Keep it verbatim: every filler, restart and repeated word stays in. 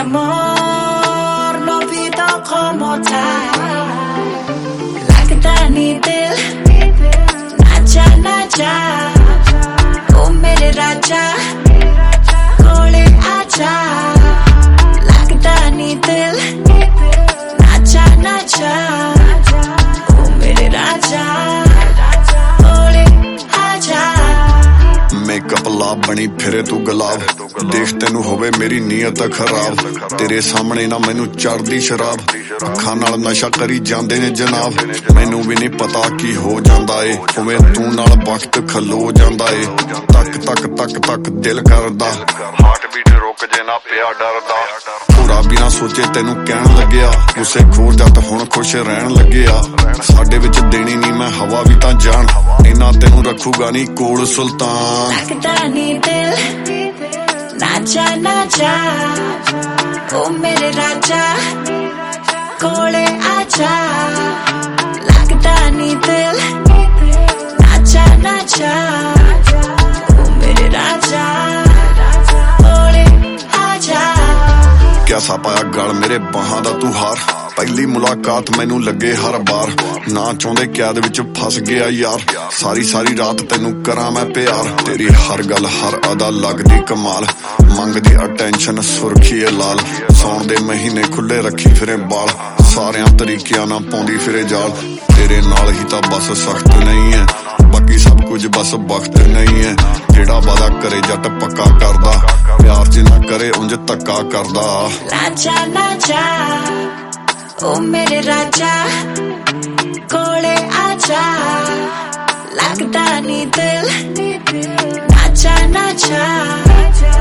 amor no pido como tal. Lagda ni dil nacha nacha, o mere raja kole aaja. Lagda ni dil nacha nacha, o mere raja kole aaja. Makeup ला बनी फिरे तू गुलाब, देख तेनू होवे मेरी नीयत खराब। तेरे सामने ना मैनू चढ़दी शराब, अखां नाल नशा करी जांदे ने जनाब। मैनू भी नहीं पता की हो जांदा ए, उवें तू नाल वक्त खलो जांदा ए। तक तक तक तक दिल करदा, हार्ट बीट रुक जे ना पिया डरदा। पूरा बिना सोचे तेनू कहण लग्या, गुस्से खोर जट हुण खुश रहण लग्या। साडे विच देनी नहीं मैं हवा भी तां जान, इन्ना तेनू रखूगा नहीं कोल सुल्तान। लगदा नी दिल नाचा नाचा, ओ मेरे राजा कोले आजा। लगदा नी दिल नाचा नाचा, ओ मेरे राजा कोले आजा। कैसा पाया गल मेरे बाहां दा तू हार, पहली मुलाकात मैनू लगे हर बार। ना चाहते कैद विच फस गया यार, सारी सारी रात तेनू करा मैं प्यार। तेरी हर गल हर अदा लगदी कमाल, मंगदी अटेंशन सुरखी है लाल। सौण दे महीने खुले रखी फिरे बाल, सारियां तरीकियां ना पाउंदी फिरे जाल। तेरे नाल ही तां बस सख्त नहीं है, बाकी सब कुछ बस वक्त नहीं है। जेड़ा वादा करे जट पक्का करदा, प्यार जिन्ना करे उंज धक्का करदा। नाचा नाचा, ओ मेरे राजा कोले आजा। लगदा नी दिल नाचा नाचा।